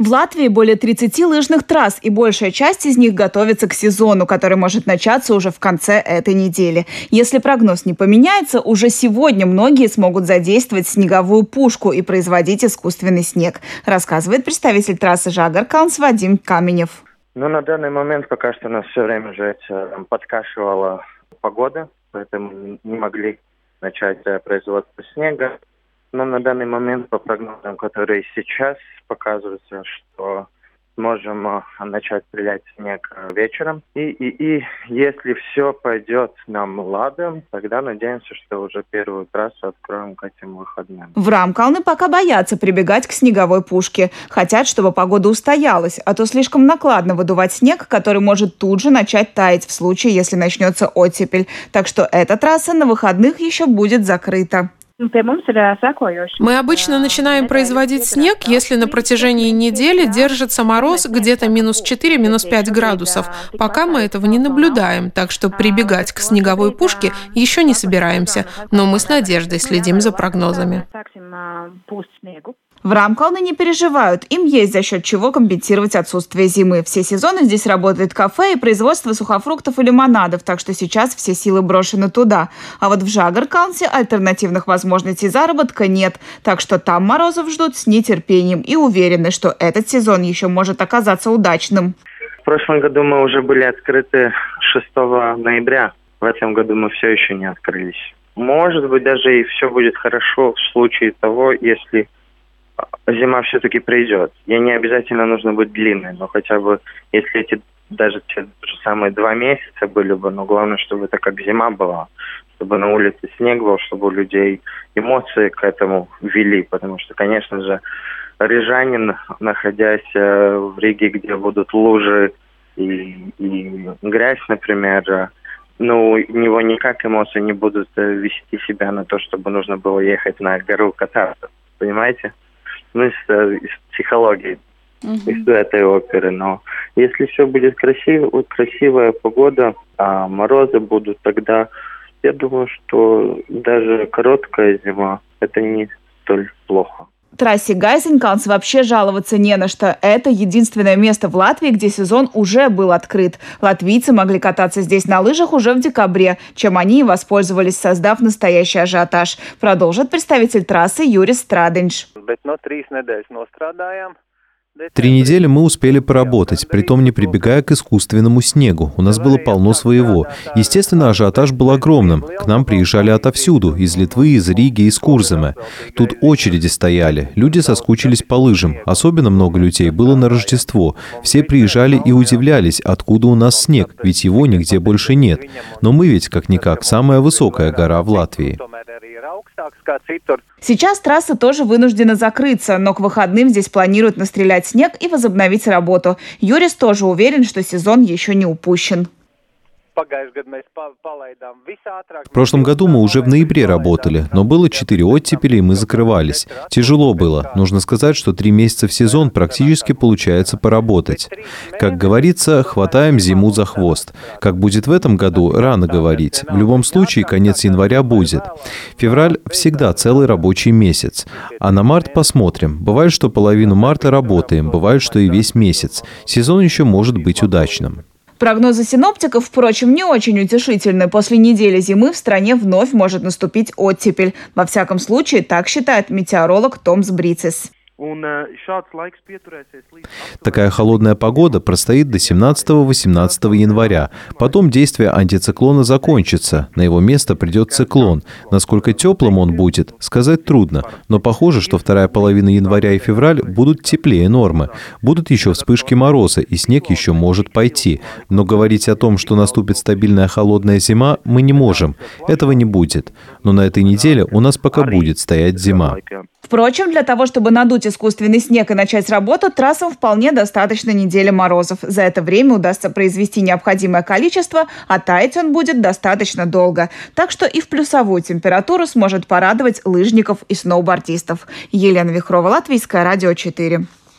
В Латвии более 30 лыжных трасс, и большая часть из них готовится к сезону, который может начаться уже в конце этой недели. Если прогноз не поменяется, уже сегодня многие смогут задействовать снеговую пушку и производить искусственный снег, рассказывает представитель трассы Жагаркалнс Вадим Каменев. На данный момент пока что нас все время же подкашивала погода, поэтому не могли начать производство снега. Но на данный момент, по прогнозам, которые сейчас показываются, что можем начать стрелять снег вечером. И если все пойдет нам ладом, тогда надеемся, что уже первую трассу откроем к этим выходным. В Рамкалны пока боятся прибегать к снеговой пушке. Хотят, чтобы погода устоялась, а то слишком накладно выдувать снег, который может тут же начать таять в случае, если начнется оттепель. Так что эта трасса на выходных еще будет закрыта. Мы обычно начинаем производить снег, если на протяжении недели держится мороз где-то -4, -5 градусов. Пока мы этого не наблюдаем, так что прибегать к снеговой пушке еще не собираемся. Но мы с надеждой следим за прогнозами. В Рамкалны не переживают. Им есть за счет чего компенсировать отсутствие зимы. Все сезоны здесь работает кафе и производство сухофруктов и лимонадов, так что сейчас все силы брошены туда. А вот в Жагаркалнсе альтернативных возможностей заработка нет. Так что там морозов ждут с нетерпением и уверены, что этот сезон еще может оказаться удачным. В прошлом году мы уже были открыты 6 ноября. В этом году мы все еще не открылись. Может быть, даже и все будет хорошо в случае того, если зима все-таки придет. Ей не обязательно нужно быть длинной, но хотя бы, если эти даже те же самые 2 месяца были бы, но главное, чтобы это как зима была, чтобы на улице снег был, чтобы у людей эмоции к этому вели, потому что, конечно же, рижанин, находясь в Риге, где будут лужи и грязь, например, у него никак эмоции не будут вести себя на то, чтобы нужно было ехать на гору кататься, понимаете? Из психологии, из этой оперы. Но если все будет красивая погода, а морозы будут, тогда я думаю, что даже короткая зима – это не столь плохо. Трассе Гайзенкалнс вообще жаловаться не на что. Это единственное место в Латвии, где сезон уже был открыт. Латвийцы могли кататься здесь на лыжах уже в декабре, чем они и воспользовались, создав настоящий ажиотаж. Продолжит представитель трассы Юрис Страденш. 3 недели мы успели поработать, притом не прибегая к искусственному снегу. У нас было полно своего. Естественно, ажиотаж был огромным. К нам приезжали отовсюду, из Литвы, из Риги, из Курземе. Тут очереди стояли, люди соскучились по лыжам. Особенно много людей было на Рождество. Все приезжали и удивлялись, откуда у нас снег, ведь его нигде больше нет. Но мы ведь, как-никак, самая высокая гора в Латвии. Сейчас трасса тоже вынуждена закрыться, но к выходным здесь планируют настрелять снег и возобновить работу. Юрис тоже уверен, что сезон еще не упущен. В прошлом году мы уже в ноябре работали, но было 4 оттепели, и мы закрывались. Тяжело было. Нужно сказать, что 3 месяца в сезон практически получается поработать. Как говорится, хватаем зиму за хвост. Как будет в этом году, рано говорить. В любом случае, конец января будет. Февраль всегда целый рабочий месяц. А на март посмотрим. Бывает, что половину марта работаем, бывает, что и весь месяц. Сезон еще может быть удачным. Прогнозы синоптиков, впрочем, не очень утешительны. После недели зимы в стране вновь может наступить оттепель. Во всяком случае, так считает метеоролог Томс Брицис. Такая холодная погода простоит до 17-18 января. Потом действие антициклона закончится. На его место придет циклон. Насколько теплым он будет, сказать трудно. Но похоже, что вторая половина января и февраль будут теплее нормы. Будут еще вспышки мороза, и снег еще может пойти. Но говорить о том, что наступит стабильная холодная зима, мы не можем. Этого не будет. Но на этой неделе у нас пока будет стоять зима. Впрочем, для того, чтобы надуть искусственный снег и начать работу, трассам вполне достаточно недели морозов. За это время удастся произвести необходимое количество, а таять он будет достаточно долго. Так что и в плюсовую температуру сможет порадовать лыжников и сноубордистов. Елена Вихрова, Латвийское радио 4.